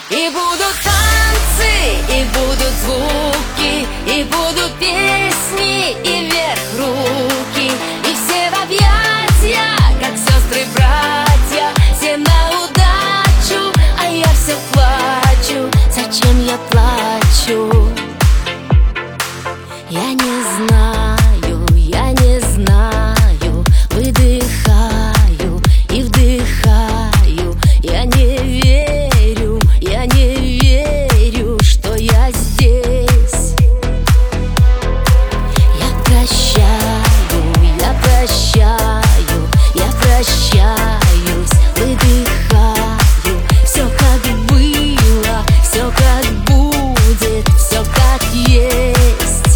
И будут танцы, и будут звуки, и будут песни, и вверх руки, и все в объятия, как сестры-братья, все на удачу, а я все плачу. Зачем я плачу? Я не знаю, я не знаю. Выдыхаю и вдыхаю. Я не верю, что я здесь. Я прощаю, я прощаю, я прощаюсь, выдыхаю. Все как было, все как будет, все как есть.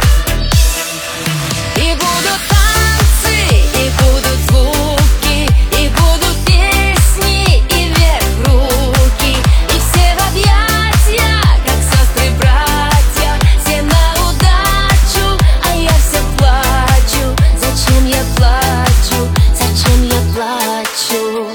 И будут танцы, и будут звуки, и будут песни, и вверх руки, и все в объятия, как сестры-братья, все на удачу, а я все плачу. Зачем я плачу? Зачем я плачу?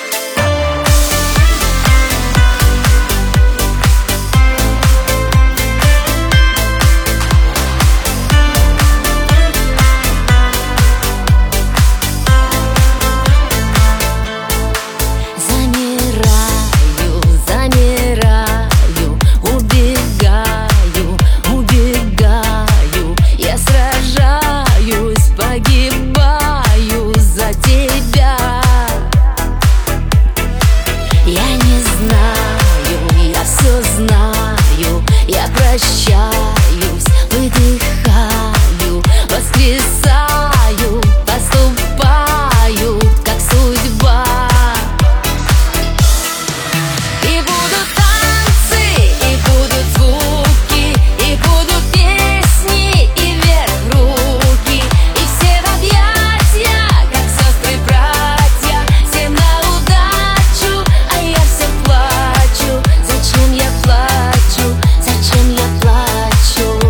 Замираю, убегаю, я сражаюсь, погибаю за тебя. Я не знаю, я все знаю, я прощаюсь, выдыхаю, воскресаю, поступаю, как судьба. И будут танцы, и будут звуки, и будут песни, и вверх руки, и все в объятия, как сестры-братья, все на удачу, а я все плачу. Зачем я плачу? Зачем я плачу?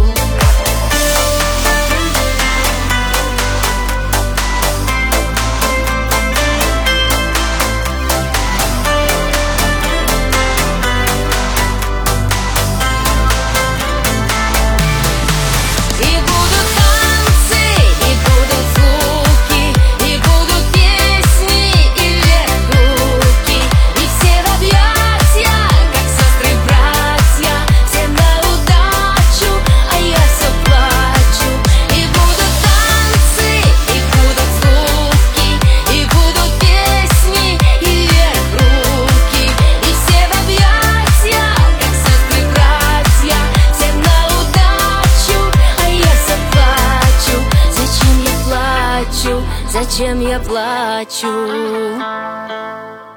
И будут танцы, и будут звуки, и будут песни, и вверх руки, и все в объятия, как сестры-братья, все на удачу, а я все плачу. И будут танцы, и будут звуки, и будут песни, и вверх руки, и все в объятия, как сестры-братья, все на удачу, а я все плачу. Зачем я плачу? Зачем я плачу?